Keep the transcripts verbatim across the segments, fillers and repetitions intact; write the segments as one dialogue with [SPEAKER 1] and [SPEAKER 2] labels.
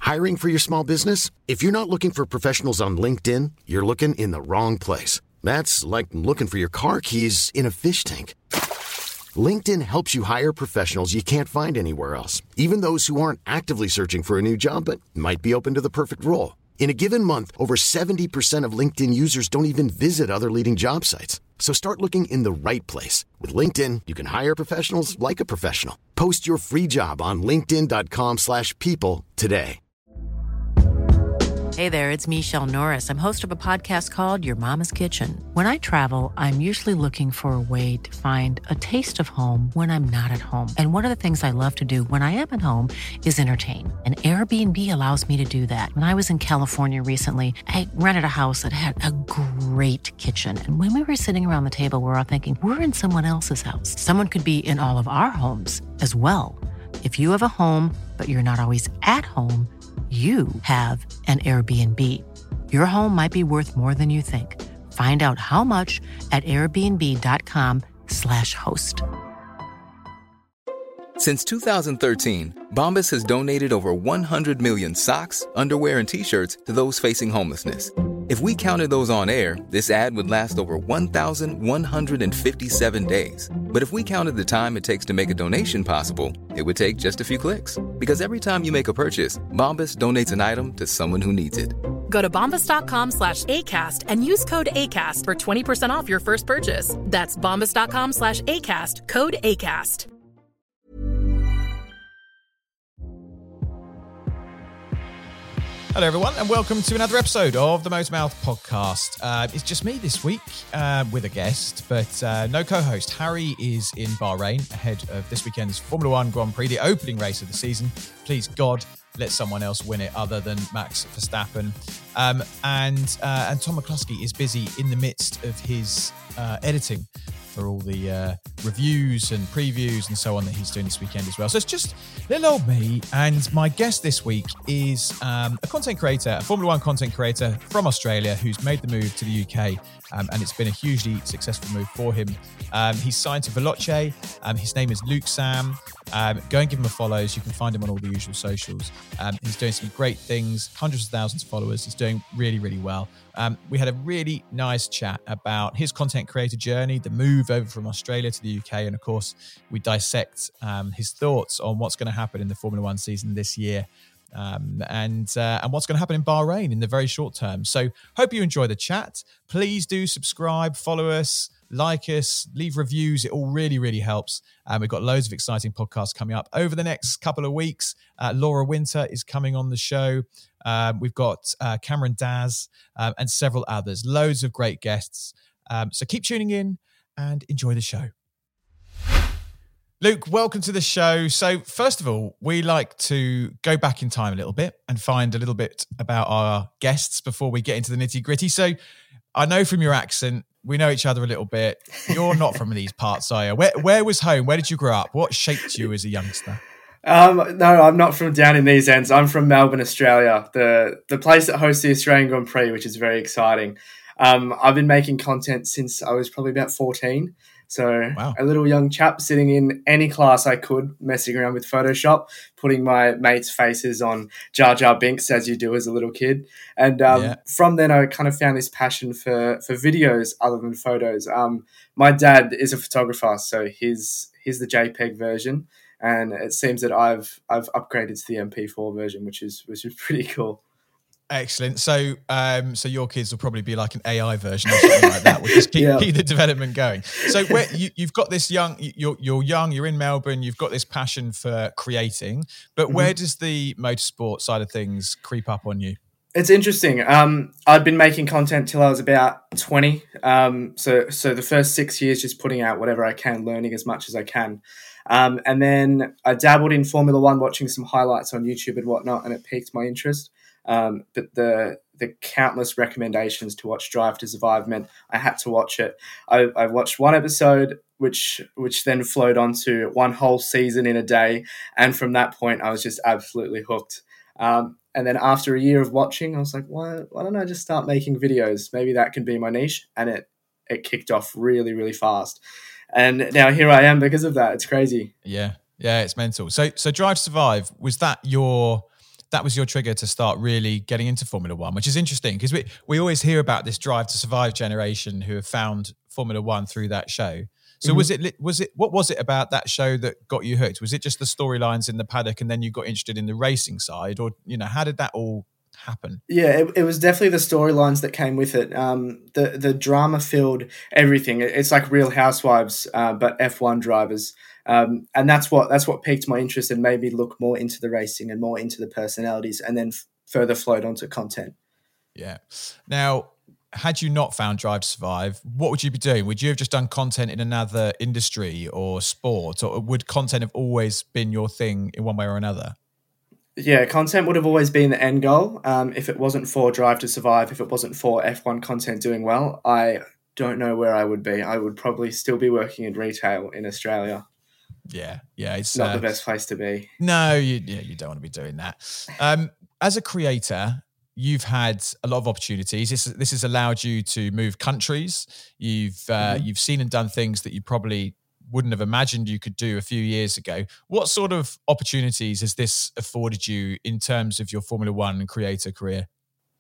[SPEAKER 1] Hiring for your small business? If you're not looking for professionals on LinkedIn, you're looking in the wrong place. That's like looking for your car keys in a fish tank. LinkedIn helps you hire professionals you can't find anywhere else, even those who aren't actively searching for a new job but might be open to the perfect role. In a given month, over seventy percent of LinkedIn users don't even visit other leading job sites. So start looking in the right place. With LinkedIn, you can hire professionals like a professional. Post your free job on linkedin.com slash people today.
[SPEAKER 2] Hey there, it's Michelle Norris. I'm host of a podcast called Your Mama's Kitchen. When I travel, I'm usually looking for a way to find a taste of home when I'm not at home. And one of the things I love to do when I am at home is entertain. And Airbnb allows me to do that. When I was in California recently, I rented a house that had a great kitchen. And when we were sitting around the table, we were all thinking, we're in someone else's house. Someone could be in all of our homes as well. If you have a home, but you're not always at home, you have an Airbnb. Your home might be worth more than you think. Find out how much at airbnb.com slash host.
[SPEAKER 3] Since two thousand thirteen, Bombas has donated over one hundred million socks, underwear, and T-shirts to those facing homelessness. If we counted those on air, this ad would last over one thousand one hundred fifty-seven days. But if we counted the time it takes to make a donation possible, it would take just a few clicks. Because every time you make a purchase, Bombas donates an item to someone who needs it.
[SPEAKER 4] Go to bombas.com slash ACAST and use code ACAST for twenty percent off your first purchase. That's bombas.com slash ACAST, code ACAST.
[SPEAKER 5] Hello, everyone, and welcome to another episode of the Motor Mouth podcast. Uh, it's just me this week uh, with a guest, but uh, no co-host. Harry is in Bahrain ahead of this weekend's Formula One Grand Prix, the opening race of the season. Please, God, let someone else win it other than Max Verstappen. Um, and uh, and Tom McCluskey is busy in the midst of his uh, editing for all the uh, reviews and previews and so on that he's doing this weekend as well. So it's just little old me, and my guest this week is um, a content creator, a Formula One content creator from Australia who's made the move to the U K, um, and it's been a hugely successful move for him. Um, he's signed to Veloce. Um, his name is Luke Sam. Um, go and give him a follow. You can find him on all the usual socials. Um, he's doing some great things, hundreds of thousands of followers. He's doing really, really well. Um, we had a really nice chat about his content creator journey, the move over from Australia to the U K, and of course, we dissect um, his thoughts on what's going to happen in the Formula One season this year. Um, and uh, and what's going to happen in Bahrain in the very short term. So hope you enjoy the chat. Please do subscribe, follow us, like us, leave reviews. It all really, really helps. And we've got loads of exciting podcasts coming up over the next couple of weeks. Uh, Laura Winter is coming on the show. Um, we've got uh, Cameron Daz um, and several others. Loads of great guests. Um, so keep tuning in and enjoy the show. Luke, welcome to the show. So first of all, we like to go back in time a little bit and find a little bit about our guests before we get into the nitty gritty. So I know from your accent, we know each other a little bit. You're not from these parts, are you? Where, where was home? Where did you grow up? What shaped you as a youngster?
[SPEAKER 6] Um, no, I'm not from down in these ends. I'm from Melbourne, Australia, the the place that hosts the Australian Grand Prix, which is very exciting. Um, I've been making content since I was probably about fourteen. So wow. A little young chap sitting in any class I could, messing around with Photoshop, putting my mates' faces on Jar Jar Binks, as you do as a little kid. And um, yeah. From then, I kind of found this passion for for videos other than photos. Um, my dad is a photographer, so he's he's the JPEG version, and it seems that I've I've upgraded to the M P four version, which is which is pretty cool.
[SPEAKER 5] Excellent. So, um, so your kids will probably be like an A I version or something like that. We'll just keep, yeah. keep the development going. So, where you, you've got this young, you're you're young, you're in Melbourne, you've got this passion for creating, but mm-hmm. where does the motorsport side of things creep up on you?
[SPEAKER 6] It's interesting. Um, I'd been making content till I was about twenty. Um, so, so the first six years, just putting out whatever I can, learning as much as I can. Um, and then I dabbled in Formula One, watching some highlights on YouTube and whatnot, and it piqued my interest. Um, but the the countless recommendations to watch Drive to Survive meant I had to watch it. I, I watched one episode, which which then flowed onto one whole season in a day, and from that point, I was just absolutely hooked. Um, and then after a year of watching, I was like, why why don't I just start making videos? Maybe that can be my niche, and it it kicked off really really fast. And now here I am because of that. It's crazy.
[SPEAKER 5] Yeah, yeah, it's mental. So so Drive to Survive, was that your that was your trigger to start really getting into Formula One, which is interesting because we, we always hear about this Drive to Survive generation who have found Formula One through that show. So mm-hmm. was it, was it, what was it about that show that got you hooked? Was it just the storylines in the paddock and then you got interested in the racing side, or, you know, how did that all happen?
[SPEAKER 6] Yeah, it, it was definitely the storylines that came with it. Um, the, the drama filled everything. It's like Real Housewives, uh, but F one drivers. Um, and that's what, that's what piqued my interest and made me look more into the racing and more into the personalities, and then f- further flowed onto content.
[SPEAKER 5] Yeah. Now, had you not found Drive to Survive, what would you be doing? Would you have just done content in another industry or sport, or would content have always been your thing in one way or another?
[SPEAKER 6] Yeah, content would have always been the end goal. Um, if it wasn't for Drive to Survive, if it wasn't for F one content doing well, I don't know where I would be. I would probably still be working in retail in Australia.
[SPEAKER 5] Yeah, yeah, it's
[SPEAKER 6] not
[SPEAKER 5] uh,
[SPEAKER 6] the best place to be.
[SPEAKER 5] No, you, yeah, you don't want to be doing that. Um, as a creator, you've had a lot of opportunities. This this has allowed you to move countries. You've uh, mm-hmm. you've seen and done things that you probably wouldn't have imagined you could do a few years ago. What sort of opportunities has this afforded you in terms of your Formula One creator career?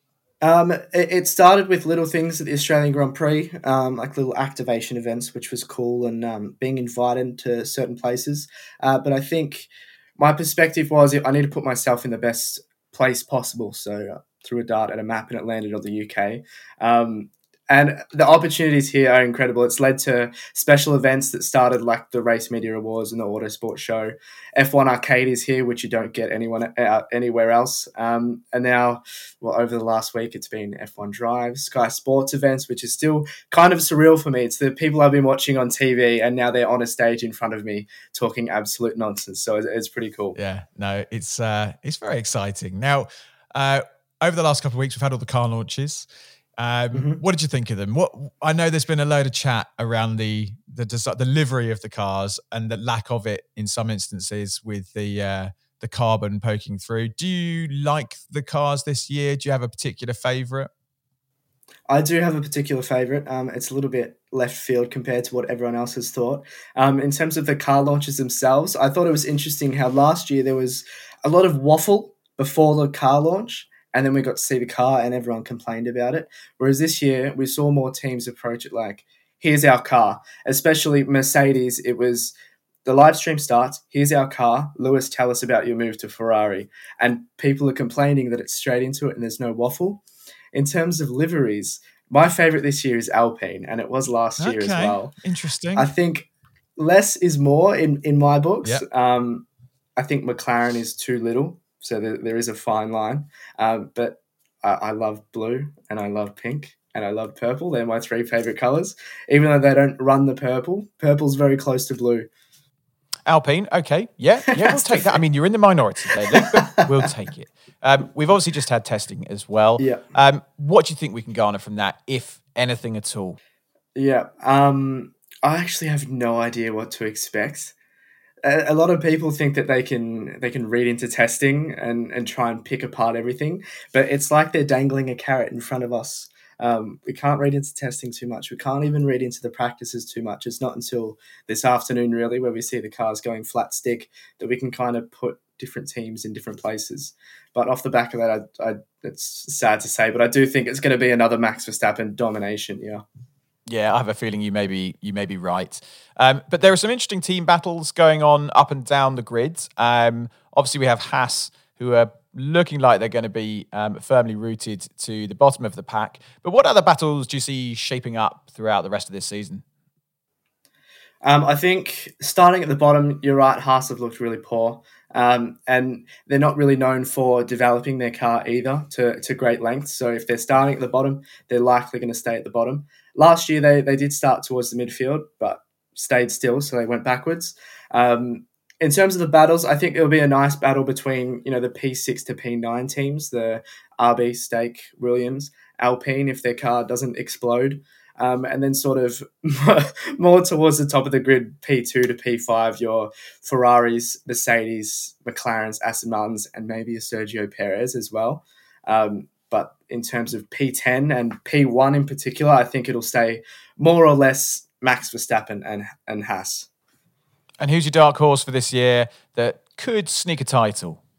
[SPEAKER 6] Um, it, it started with little things at the Australian Grand Prix, um, like little activation events, which was cool, and um, being invited to certain places. Uh, but I think my perspective was I need to put myself in the best place possible. So uh, threw a dart at a map and it landed on the U K. Um, And the opportunities here are incredible. It's led to special events that started like the Race Media Awards and the Autosport Show. F one Arcade is here, which you don't get anyone uh, anywhere else. Um, and now, well, over the last week, it's been F one Drive, Sky Sports events, which is still kind of surreal for me. It's the people I've been watching on T V, and now they're on a stage in front of me talking absolute nonsense. So it's, it's pretty cool.
[SPEAKER 5] Yeah, no, it's uh, it's very exciting. Now, uh, over the last couple of weeks, we've had all the car launches. Um, mm-hmm. What did you think of them? What I know there's been a load of chat around the the the livery of the cars and the lack of it in some instances with the uh, the carbon poking through. Do you like the cars this year? Do you have a particular favourite?
[SPEAKER 6] I do have a particular favourite. Um, it's a little bit left field compared to what everyone else has thought. Um, in terms of the car launches themselves, I thought it was interesting how last year there was a lot of waffle before the car launch. And then we got to see the car and everyone complained about it. Whereas this year, we saw more teams approach it like, here's our car. Especially Mercedes, it was, the live stream starts, here's our car. Lewis, tell us about your move to Ferrari. And people are complaining that it's straight into it and there's no waffle. In terms of liveries, my favourite this year is Alpine, and it was last year
[SPEAKER 5] okay.
[SPEAKER 6] as well.
[SPEAKER 5] Interesting.
[SPEAKER 6] I think less is more in, in my books.
[SPEAKER 5] Yep.
[SPEAKER 6] Um, I think McLaren is too little. So there, there is a fine line, um, but I, I love blue and I love pink and I love purple. They're my three favourite colours, even though they don't run the purple. Purple's very close to blue.
[SPEAKER 5] Alpine, okay, yeah, yeah, we'll take that. I mean, you're in the minority there, Luke, but we'll take it. Um, we've obviously just had testing as well.
[SPEAKER 6] Yeah.
[SPEAKER 5] Um, what do you think we can garner from that, if anything at all?
[SPEAKER 6] Yeah, um, I actually have no idea what to expect. A lot of people think that they can they can read into testing and, and try and pick apart everything, but it's like they're dangling a carrot in front of us. Um, we can't read into testing too much. We can't even read into the practices too much. It's not until this afternoon, really, where we see the cars going flat stick, that we can kind of put different teams in different places. But off the back of that, I, I, it's sad to say, but I do think it's going to be another Max Verstappen domination, yeah.
[SPEAKER 5] Yeah, I have a feeling you may be, you may be right. Um, but there are some interesting team battles going on up and down the grid. Um, obviously, we have Haas, who are looking like they're going to be um, firmly rooted to the bottom of the pack. But what other battles do you see shaping up throughout the rest of this season?
[SPEAKER 6] Um, I think starting at the bottom, you're right, Haas have looked really poor. Um, and they're not really known for developing their car either to, to great lengths. So if they're starting at the bottom, they're likely going to stay at the bottom. Last year, they, they did start towards the midfield, but stayed still, so they went backwards. Um, in terms of the battles, I think it'll be a nice battle between, you know, the P six to P nine teams, the R B, Stake, Williams, Alpine, if their car doesn't explode. Um, and then sort of more towards the top of the grid, P two to P five, your Ferraris, Mercedes, McLarens, Aston Martins, and maybe a Sergio Perez as well. Um, but in terms of P ten and P one in particular, I think it'll stay more or less Max Verstappen and, and Haas.
[SPEAKER 5] And who's your dark horse for this year that could sneak a title?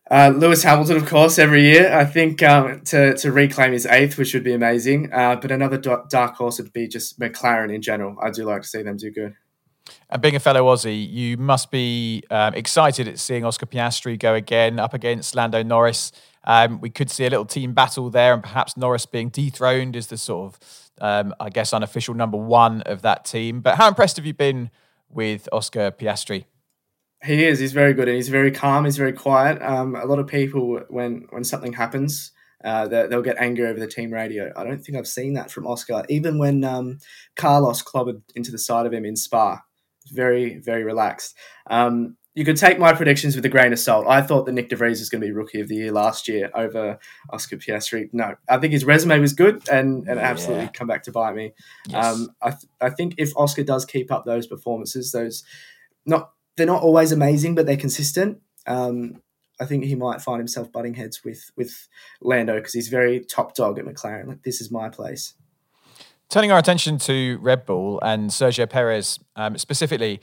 [SPEAKER 6] Uh, Lewis Hamilton, of course, every year. I think um, to to reclaim his eighth, which would be amazing. Uh, but another dark horse would be just McLaren in general. I do like to see them do good.
[SPEAKER 5] And being a fellow Aussie, you must be um, excited at seeing Oscar Piastri go again up against Lando Norris. Um, we could see a little team battle there, and perhaps Norris being dethroned as the sort of, um, I guess, unofficial number one of that team. But how impressed have you been with Oscar Piastri?
[SPEAKER 6] He is. He's very good, and he's very calm. He's very quiet. Um, a lot of people, when when something happens, uh, they'll get angry over the team radio. I don't think I've seen that from Oscar. Even when um, Carlos clobbered into the side of him in Spa, very, very relaxed. Um, you could take my predictions with a grain of salt. I thought that Nick De Vries was going to be Rookie of the Year last year over Oscar Piastri. No, I think his resume was good and, and yeah. absolutely come back to bite me. Yes. Um, I th- I think if Oscar does keep up those performances, those not they're not always amazing, but they're consistent. Um, I think he might find himself butting heads with with Lando because he's very top dog at McLaren. Like, this is my place.
[SPEAKER 5] Turning our attention to Red Bull and Sergio Perez um, specifically,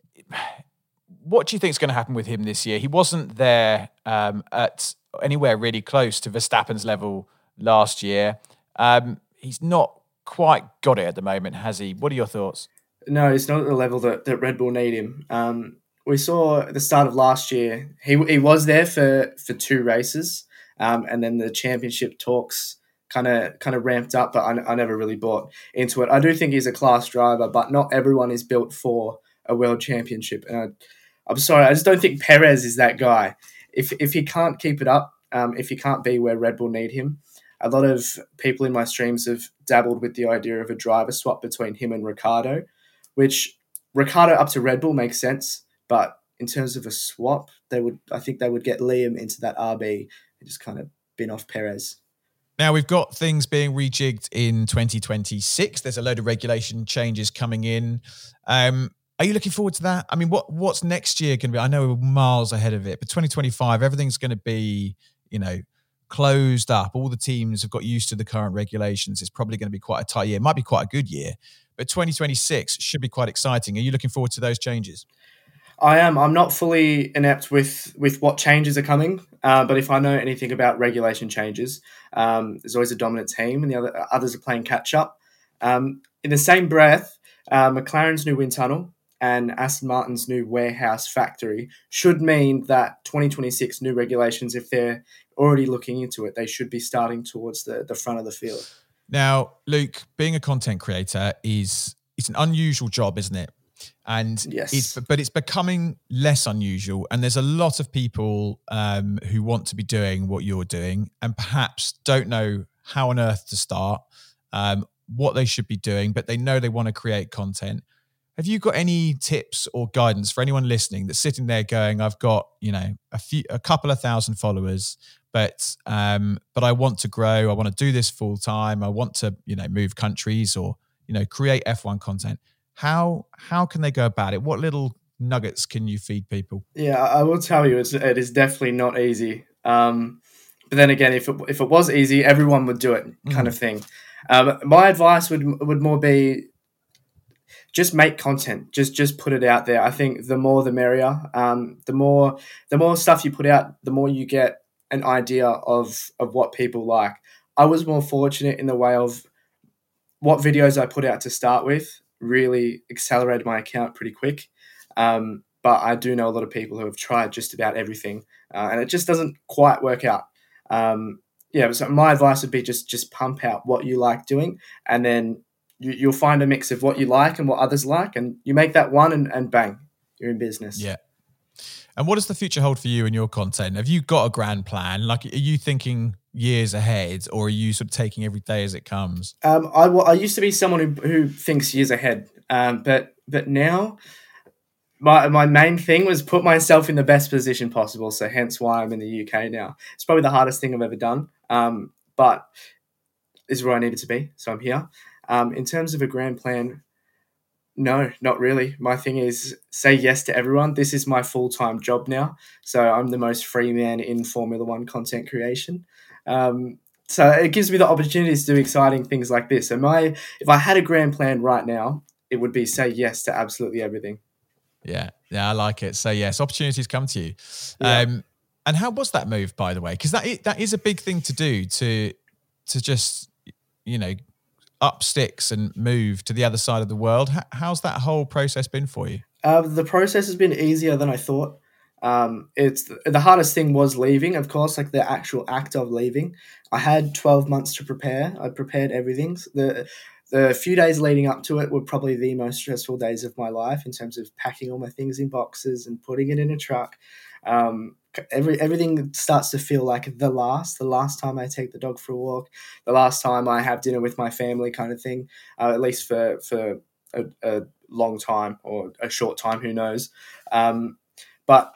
[SPEAKER 5] what do you think is going to happen with him this year? He wasn't there um, at anywhere really close to Verstappen's level last year. Um, he's not quite got it at the moment, has he? What are your thoughts?
[SPEAKER 6] No, he's not at the level that, that Red Bull need him. Um, we saw at the start of last year, he he was there for, for two races, um, and then the championship talks kind of kind of ramped up, but I, I never really bought into it. I do think he's a class driver, but not everyone is built for a world championship. And I, I'm sorry, I just don't think Perez is that guy. If if he can't keep it up, um, if he can't be where Red Bull need him, a lot of people in my streams have dabbled with the idea of a driver swap between him and Ricciardo, which Ricciardo up to Red Bull makes sense, but in terms of a swap, they would I think they would get Liam into that R B and just kind of bin off Perez.
[SPEAKER 5] Now, we've got things being rejigged in twenty twenty-six. There's a load of regulation changes coming in. Um, are you looking forward to that? I mean, what what's next year going to be? I know we're miles ahead of it, but twenty twenty-five, everything's going to be, you know, closed up. All the teams have got used to the current regulations. It's probably going to be quite a tight year. It might be quite a good year, but twenty twenty-six should be quite exciting. Are you looking forward to those changes?
[SPEAKER 6] I am. I'm not fully inept with, with what changes are coming, uh, but if I know anything about regulation changes, um, there's always a dominant team and the other others are playing catch up. Um, in the same breath, uh, McLaren's new wind tunnel and Aston Martin's new warehouse factory should mean that twenty twenty-six new regulations, if they're already looking into it, they should be starting towards the, the front of the field.
[SPEAKER 5] Now, Luke, being a content creator is it's an unusual job, isn't it? And
[SPEAKER 6] yes.
[SPEAKER 5] it's, but it's becoming less unusual. And there's a lot of people um, who want to be doing what you're doing and perhaps don't know how on earth to start, um, what they should be doing, but they know they want to create content. Have you got any tips or guidance for anyone listening that's sitting there going, I've got, you know, a few, a couple of thousand followers, but, um, but I want to grow. I want to do this full time. I want to, you know, move countries or, you know, create F one content. How how can they go about it? What little nuggets can you feed people?
[SPEAKER 6] Yeah, I will tell you, it's, it is definitely not easy. Um, but then again, if it, if it was easy, everyone would do it, kind mm. of thing. Um, my advice would would more be just make content. Just just put it out there. I think the more the merrier. Um, the more the more stuff you put out, the more you get an idea of of what people like. I was more fortunate in the way of what videos I put out to start with really accelerated my account pretty quick. Um, but I do know a lot of people who have tried just about everything uh, and it just doesn't quite work out. Um, yeah, so my advice would be just just pump out what you like doing and then you, you'll find a mix of what you like and what others like and you make that one and, and bang, you're in business.
[SPEAKER 5] Yeah. And what does the future hold for you and your content? Have you got a grand plan? Like, are you thinking years ahead or are you sort of taking every day as it comes?
[SPEAKER 6] Um, I, well, I used to be someone who, who thinks years ahead, um, but but now my my main thing was put myself in the best position possible, so hence why I'm in the U K now. It's probably the hardest thing I've ever done, um, but this is where I needed to be, so I'm here. Um, in terms of a grand plan, no, not really. My thing is say yes to everyone. This is my full-time job now. So I'm the most free man in Formula One content creation. Um, so it gives me the opportunities to do exciting things like this. So my, if I had a grand plan right now, it would be say yes to absolutely everything.
[SPEAKER 5] Yeah. Yeah, I like it. So yes, opportunities come to you.
[SPEAKER 6] Yeah.
[SPEAKER 5] Um, And how was that move, by the way? Because that is, that is a big thing to do, to to just, you know, up sticks and move to the other side of the world. How, how's that whole process been for you?
[SPEAKER 6] Uh, the process has been easier than I thought. Um, it's the hardest thing was leaving, of course, like the actual act of leaving. I had twelve months to prepare. I prepared everything. The the few days leading up to it were probably the most stressful days of my life in terms of packing all my things in boxes and putting it in a truck. Um, every everything starts to feel like the last, the last time I take the dog for a walk, the last time I have dinner with my family, kind of thing. Uh, at least for for a, a long time or a short time, who knows. Um, but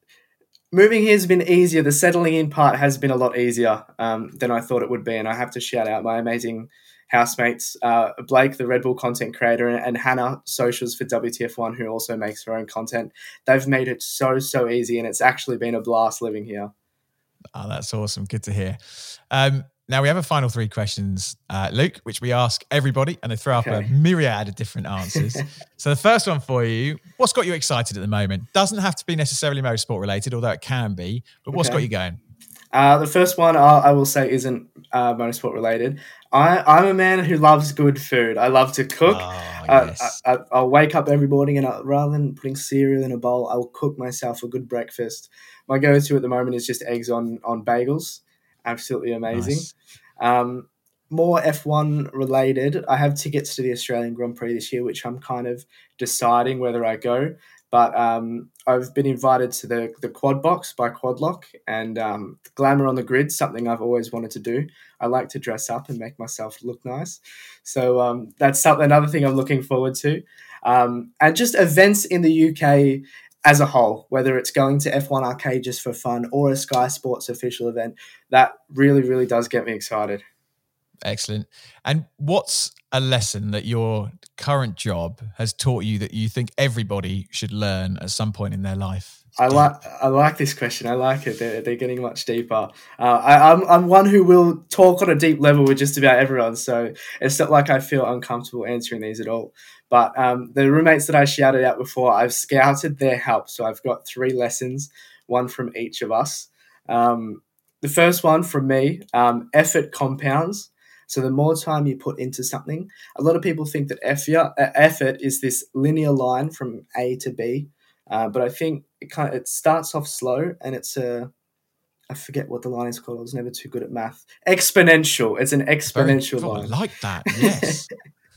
[SPEAKER 6] moving here has been easier. The settling in part has been a lot easier um, than I thought it would be. And I have to shout out my amazing housemates, uh, Blake, the Red Bull content creator, and, and Hannah, socials for W T F one, who also makes her own content. They've made it so, so easy. And it's actually been a blast living here.
[SPEAKER 5] Oh, that's awesome. Good to hear. Um, now we have a final three questions, uh, Luke, which we ask everybody, and they throw up
[SPEAKER 6] Okay.
[SPEAKER 5] a myriad of different answers. So the first one for you, what's got you excited at the moment? Doesn't have to be necessarily motorsport related, although it can be, but what's
[SPEAKER 6] Okay.
[SPEAKER 5] got you going?
[SPEAKER 6] Uh, the first one I, I will say isn't uh, motorsport related. I, I'm a man who loves good food. I love to cook.
[SPEAKER 5] Oh,
[SPEAKER 6] Uh,
[SPEAKER 5] yes.
[SPEAKER 6] I, I, I'll wake up every morning and I, rather than putting cereal in a bowl, I'll cook myself a good breakfast. My go-to at the moment is just eggs on, on bagels. Absolutely amazing.
[SPEAKER 5] Nice.
[SPEAKER 6] Um, more F one related, I have tickets to the Australian Grand Prix this year, which I'm kind of deciding whether I go. But um, I've been invited to the, the Quad Box by Quadlock, and um, Glamour on the Grid, something I've always wanted to do. I like to dress up and make myself look nice. So um, that's something, another thing I'm looking forward to. Um, and just events in the U K as a whole, whether it's going to F one Arcade just for fun or a Sky Sports official event, that really, really does get me excited.
[SPEAKER 5] Excellent. And what's a lesson that your current job has taught you that you think everybody should learn at some point in their life?
[SPEAKER 6] I like I like this question. I like it. They're, they're getting much deeper. Uh, I, I'm I'm one who will talk on a deep level with just about everyone, so it's not like I feel uncomfortable answering these at all. But um, the roommates that I shouted out before, I've scouted their help. So I've got three lessons, one from each of us. Um, the first one from me, um, effort compounds. So the more time you put into something, a lot of people think that effort is this linear line from A to B. Uh, but I think it kind of, it starts off slow, and it's a, I forget what the line is called. I was never too good at math. Exponential. It's an exponential
[SPEAKER 5] Very, oh,
[SPEAKER 6] line.
[SPEAKER 5] I like that. Yes.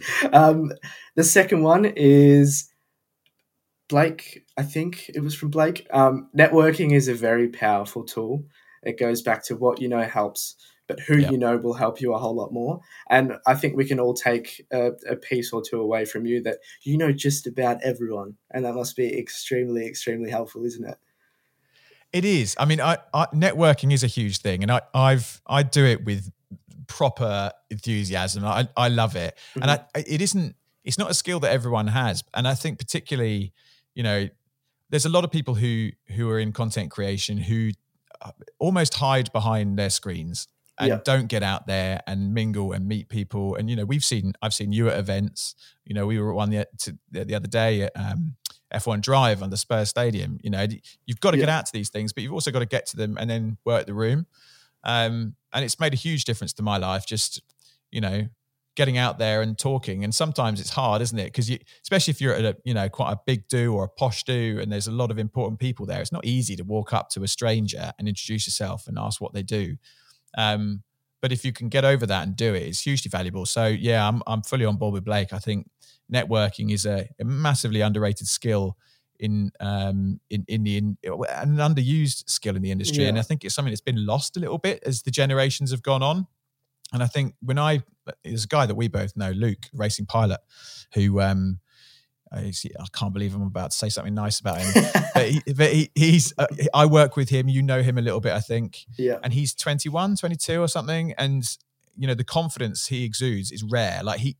[SPEAKER 6] um, the second one is Blake. I think it was from Blake. Um, networking is a very powerful tool. It goes back to what you know helps, but who
[SPEAKER 5] Yep.
[SPEAKER 6] you know will help you a whole lot more. And I think we can all take a, a piece or two away from you that you know just about everyone. And that must be extremely, extremely helpful, isn't it?
[SPEAKER 5] It is. I mean, I, I networking is a huge thing, and I, I've I do it with proper enthusiasm. I, I love it, mm-hmm. and I, it isn't. It's not a skill that everyone has, and I think particularly, you know, there's a lot of people who who are in content creation who almost hide behind their screens and
[SPEAKER 6] yeah.
[SPEAKER 5] don't get out there and mingle and meet people. And you know, we've seen I've seen you at events. You know, we were at one the, to, the other day at um, F one Drive on the Spurs Stadium. You know, you've got to
[SPEAKER 6] yeah.
[SPEAKER 5] get out to these things, but you've also got to get to them and then work the room. Um, and it's made a huge difference to my life, just, you know, getting out there and talking. And sometimes it's hard, isn't it? Because you, especially if you're at a, you know, quite a big do or a posh do, and there's a lot of important people there, it's not easy to walk up to a stranger and introduce yourself and ask what they do. Um, but if you can get over that and do it, it's hugely valuable. So yeah, I'm I'm fully on board with Blake. I think networking is a, a massively underrated skill in um in in the in, an underused skill in the industry,
[SPEAKER 6] yeah.
[SPEAKER 5] and I think it's something that's been lost a little bit as the generations have gone on. And I think when I there's a guy that we both know, Luke, racing pilot, who um I, I can't believe I'm about to say something nice about him, but, he, but he, he's uh, I work with him. You know him a little bit, I think,
[SPEAKER 6] yeah.
[SPEAKER 5] And he's twenty-one, twenty-two or something, and you know the confidence he exudes is rare. Like he he'll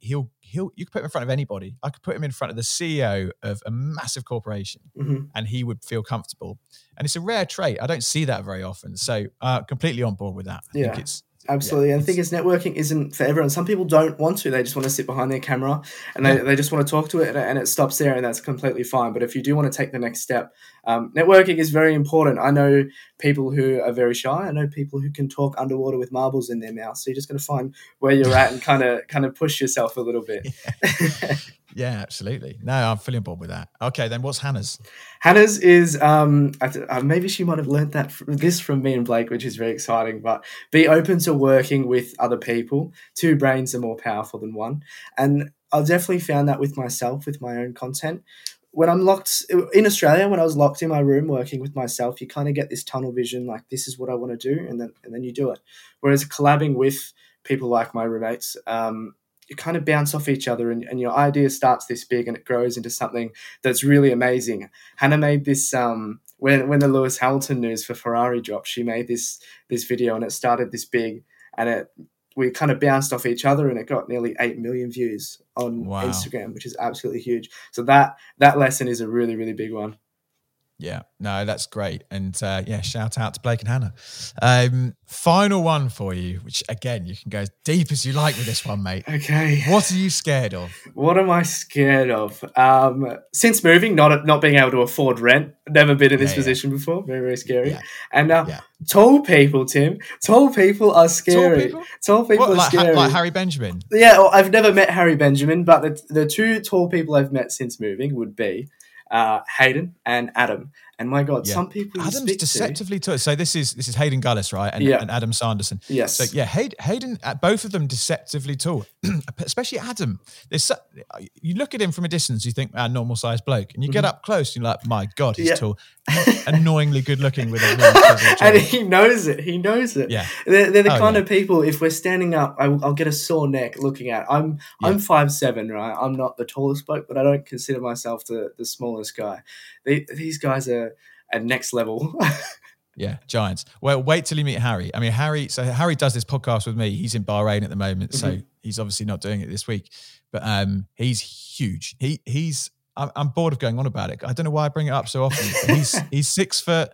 [SPEAKER 5] he'll you could put him in front of anybody. I could put him in front of the C E O of a massive corporation,
[SPEAKER 6] mm-hmm.
[SPEAKER 5] and he would feel comfortable. And it's a rare trait. I don't see that very often. So uh, completely on board with that. I
[SPEAKER 6] yeah.
[SPEAKER 5] think it's
[SPEAKER 6] Absolutely.
[SPEAKER 5] Yeah,
[SPEAKER 6] and the thing is, networking isn't for everyone. Some people don't want to. They just want to sit behind their camera and they,
[SPEAKER 5] Yeah.
[SPEAKER 6] they just want to talk to it, and, and it stops there, and that's completely fine. But if you do want to take the next step, um, networking is very important. I know people who are very shy. I know people who can talk underwater with marbles in their mouth. So you're just going to find where you're at and kind of kind of push yourself a little bit.
[SPEAKER 5] Yeah. Yeah, absolutely. No, I'm fully on board with that. Okay, then what's Hannah's?
[SPEAKER 6] Hannah's is, um, I th- uh, maybe she might have learned that from, this from me and Blake, which is very exciting, but be open to working with other people. Two brains are more powerful than one. And I've definitely found that with myself, with my own content. When I'm locked in Australia, when I was locked in my room working with myself, you kind of get this tunnel vision, like this is what I want to do, and then and then you do it. Whereas collabing with people like my roommates, um, you kind of bounce off each other, and, and your idea starts this big and it grows into something that's really amazing. Hannah made this, um, when when the Lewis Hamilton news for Ferrari dropped, she made this this video and it started this big, and it we kind of bounced off each other, and it got nearly eight million views on
[SPEAKER 5] Wow.
[SPEAKER 6] Instagram, which is absolutely huge. So that that lesson is a really, really big one.
[SPEAKER 5] Yeah, no, that's great. And uh, yeah, shout out to Blake and Hannah. Um, final one for you, which again, you can go as deep as you like with this one, mate.
[SPEAKER 6] Okay.
[SPEAKER 5] What are you scared of?
[SPEAKER 6] What am I scared of? Um, since moving, not not being able to afford rent. Never been in this
[SPEAKER 5] Yeah,
[SPEAKER 6] position before. Very, very scary.
[SPEAKER 5] Yeah.
[SPEAKER 6] And uh,
[SPEAKER 5] Yeah.
[SPEAKER 6] tall people, Tim. Tall people are scary.
[SPEAKER 5] people?
[SPEAKER 6] Tall people
[SPEAKER 5] What,
[SPEAKER 6] are
[SPEAKER 5] like, ha-
[SPEAKER 6] scary.
[SPEAKER 5] like Harry Benjamin?
[SPEAKER 6] Yeah, well, I've never met Harry Benjamin, but the, the two tall people I've met since moving would be uh, Hayden and Adam. And my God,
[SPEAKER 5] Yeah.
[SPEAKER 6] some people you
[SPEAKER 5] Adam's
[SPEAKER 6] speak
[SPEAKER 5] deceptively tall. So this is this is Hayden Gullis, right? And,
[SPEAKER 6] Yeah.
[SPEAKER 5] and Adam Sanderson.
[SPEAKER 6] Yes.
[SPEAKER 5] So yeah, Hayden, Hayden, uh, both of them deceptively tall, especially Adam. There's so, you look at him from a distance, you think, ah, normal sized bloke, and you get up close, and you're like, my God, he's
[SPEAKER 6] Yeah.
[SPEAKER 5] tall, annoyingly good looking with a really chiseled jaw.
[SPEAKER 6] And he knows it. He knows it.
[SPEAKER 5] Yeah.
[SPEAKER 6] They're, they're the
[SPEAKER 5] Oh,
[SPEAKER 6] kind
[SPEAKER 5] yeah.
[SPEAKER 6] of people, if we're standing up, I, I'll get a sore neck looking at. I'm
[SPEAKER 5] Yeah.
[SPEAKER 6] I'm five seven, right? I'm not the tallest bloke, but I don't consider myself the, the smallest guy. They, these guys are at next level.
[SPEAKER 5] Yeah, giants. Well, wait till you meet Harry. I mean, Harry, so Harry does this podcast with me. He's in Bahrain at the moment, so
[SPEAKER 6] Mhm.
[SPEAKER 5] he's obviously not doing it this week, but um, he's huge. He he's, I'm, I'm bored of going on about it. I don't know why I bring it up so often. But he's he's six foot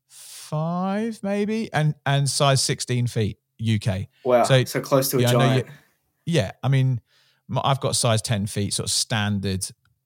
[SPEAKER 5] five, maybe, and and size sixteen feet U K.
[SPEAKER 6] Wow. So,
[SPEAKER 5] So,
[SPEAKER 6] close to a
[SPEAKER 5] yeah, I know
[SPEAKER 6] giant.
[SPEAKER 5] you- Yeah, I mean, my- I've got size ten feet, sort of standard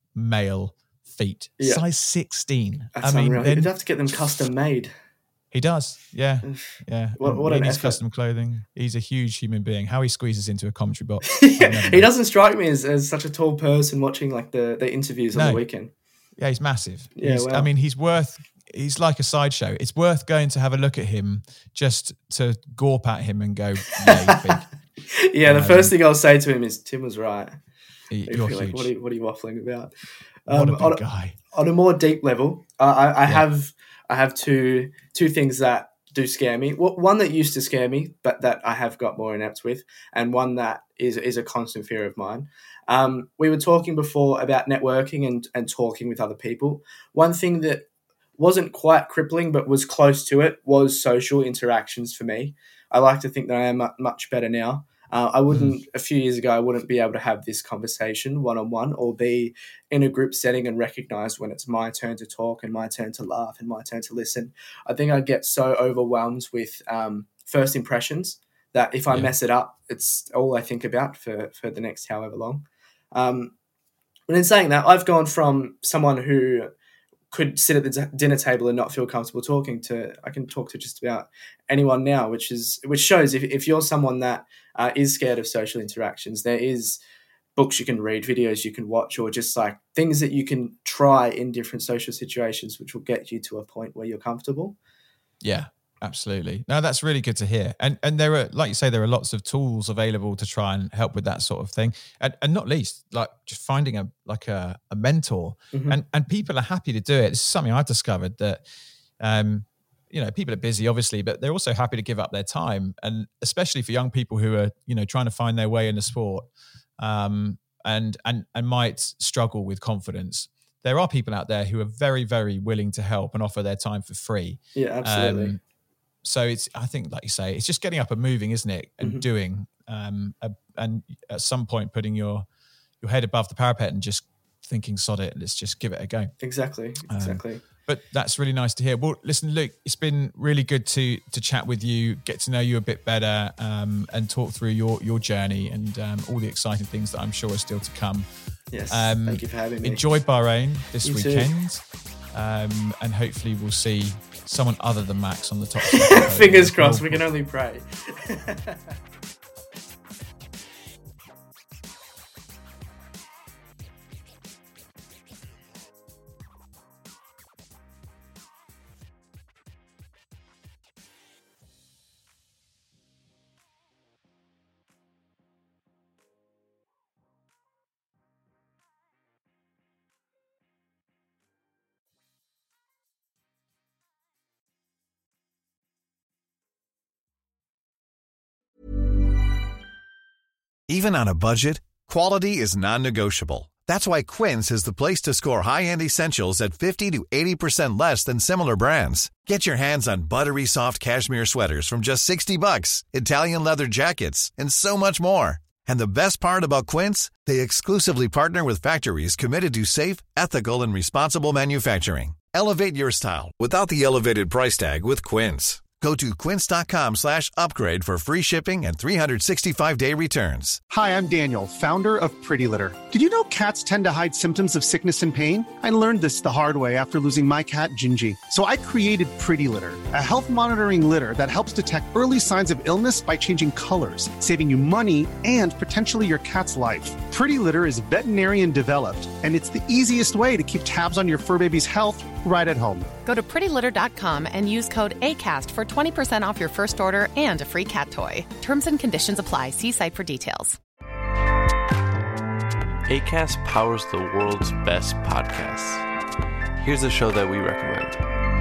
[SPEAKER 5] male feet.
[SPEAKER 6] Yeah.
[SPEAKER 5] Size sixteen.
[SPEAKER 6] That's
[SPEAKER 5] I mean,
[SPEAKER 6] unreal.
[SPEAKER 5] then-
[SPEAKER 6] You'd have to get them custom made.
[SPEAKER 5] he does, yeah, yeah.
[SPEAKER 6] What-
[SPEAKER 5] And
[SPEAKER 6] what
[SPEAKER 5] he
[SPEAKER 6] an
[SPEAKER 5] needs
[SPEAKER 6] effort.
[SPEAKER 5] custom clothing. He's a huge human being. How he squeezes into a commentary box. I've never
[SPEAKER 6] He
[SPEAKER 5] known.
[SPEAKER 6] doesn't strike me as, as such a tall person watching like the, the interviews on
[SPEAKER 5] No.
[SPEAKER 6] the weekend.
[SPEAKER 5] Yeah, he's massive.
[SPEAKER 6] Yeah,
[SPEAKER 5] He's-
[SPEAKER 6] wow.
[SPEAKER 5] I mean, he's worth. He's like a sideshow. It's worth going to have a look at him just to gawp at him and go, "Yeah, he's big.
[SPEAKER 6] Yeah, the
[SPEAKER 5] Um,
[SPEAKER 6] first thing I'll say to him is, Tim was right.
[SPEAKER 5] He-
[SPEAKER 6] If
[SPEAKER 5] You're
[SPEAKER 6] you're like,
[SPEAKER 5] huge.
[SPEAKER 6] what, are you, what are you waffling about?
[SPEAKER 5] What
[SPEAKER 6] Um,
[SPEAKER 5] a big
[SPEAKER 6] on,
[SPEAKER 5] guy.
[SPEAKER 6] on a more deep level, uh, I, I
[SPEAKER 5] Yeah.
[SPEAKER 6] have I have two two things that do scare me. Well, one that used to scare me, but that I have got more inept with, and one that is is a constant fear of mine. Um, we were talking before about networking and, and talking with other people. One thing that wasn't quite crippling but was close to it was social interactions for me. I like to think that I am mu- much better now. Uh, I wouldn't, a few years ago, I wouldn't be able to have this conversation one-on-one or be in a group setting and recognize when it's my turn to talk and my turn to laugh and my turn to listen. I think I get so overwhelmed with um, first impressions that if I
[SPEAKER 5] Yeah.
[SPEAKER 6] mess it up, it's all I think about for, for the next however long. Um, but in saying that, I've gone from someone who could sit at the d- dinner table and not feel comfortable talking to I can talk to just about anyone now, which is which shows if, if you're someone that uh, is scared of social interactions, there is books you can read, videos you can watch, or just like things that you can try in different social situations, which will get you to a point where you're comfortable.
[SPEAKER 5] Yeah, absolutely. No, that's really good to hear. And and there are, like you say, there are lots of tools available to try and help with that sort of thing. And and not least, like just finding a like a, a mentor.
[SPEAKER 6] Mhm.
[SPEAKER 5] And and people are happy to do it. This is something I've discovered that um, you know, people are busy, obviously, but they're also happy to give up their time. And especially for young people who are, you know, trying to find their way in the sport, um, and and and might struggle with confidence. There are people out there who are very, very willing to help and offer their time for free.
[SPEAKER 6] Yeah, absolutely.
[SPEAKER 5] Um, so it's, I think, like you say, it's just getting up and moving, isn't it? And
[SPEAKER 6] Mhm.
[SPEAKER 5] doing, um, a, and at some point putting your your head above the parapet and just thinking, sod it, let's just give it a go.
[SPEAKER 6] Exactly, exactly.
[SPEAKER 5] Um, but that's really nice to hear. Well, listen, Luke, it's been really good to to chat with you, get to know you a bit better, um, and talk through your your journey and um, all the exciting things that I'm sure are still to come.
[SPEAKER 6] Yes,
[SPEAKER 5] um,
[SPEAKER 6] thank you for having me.
[SPEAKER 5] Enjoy Bahrain this
[SPEAKER 6] You
[SPEAKER 5] weekend, um, and hopefully we'll see someone other than Max on the top.
[SPEAKER 6] Fingers crossed, we can only pray.
[SPEAKER 7] Even on a budget, quality is non-negotiable. That's why Quince is the place to score high-end essentials at fifty to eighty percent less than similar brands. Get your hands on buttery soft cashmere sweaters from just sixty bucks, Italian leather jackets, and so much more. And the best part about Quince, they exclusively partner with factories committed to safe, ethical, and responsible manufacturing. Elevate your style without the elevated price tag with Quince. Go to quince.com slash upgrade for free shipping and three sixty-five day returns.
[SPEAKER 8] Hi, I'm Daniel, founder of Pretty Litter. Did you know cats tend to hide symptoms of sickness and pain? I learned this the hard way after losing my cat, Gingy. So I created Pretty Litter, a health monitoring litter that helps detect early signs of illness by changing colors, saving you money and potentially your cat's life. Pretty Litter is veterinarian developed, and it's the easiest way to keep tabs on your fur baby's health right at home.
[SPEAKER 9] Go to pretty litter dot com and use code ACAST for twenty percent off your first order and a free cat toy. Terms and conditions apply. See site for details.
[SPEAKER 10] Acast powers the world's best podcasts. Here's a show that we recommend.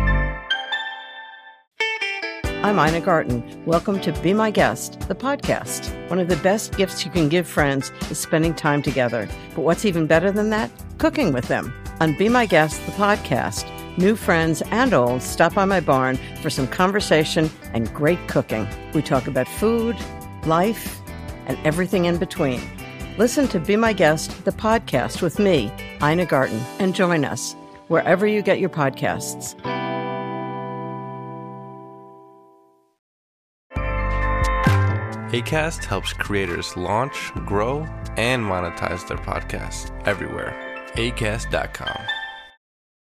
[SPEAKER 11] I'm Ina Garten. Welcome to Be My Guest, the podcast. One of the best gifts you can give friends is spending time together. But what's even better than that? Cooking with them. On Be My Guest, the podcast, new friends and old stop by my barn for some conversation and great cooking. We talk about food, life, and everything in between. Listen to Be My Guest, the podcast with me, Ina Garten, and join us wherever you get your podcasts.
[SPEAKER 10] Acast helps creators launch, grow, and monetize their podcasts everywhere. acast dot com.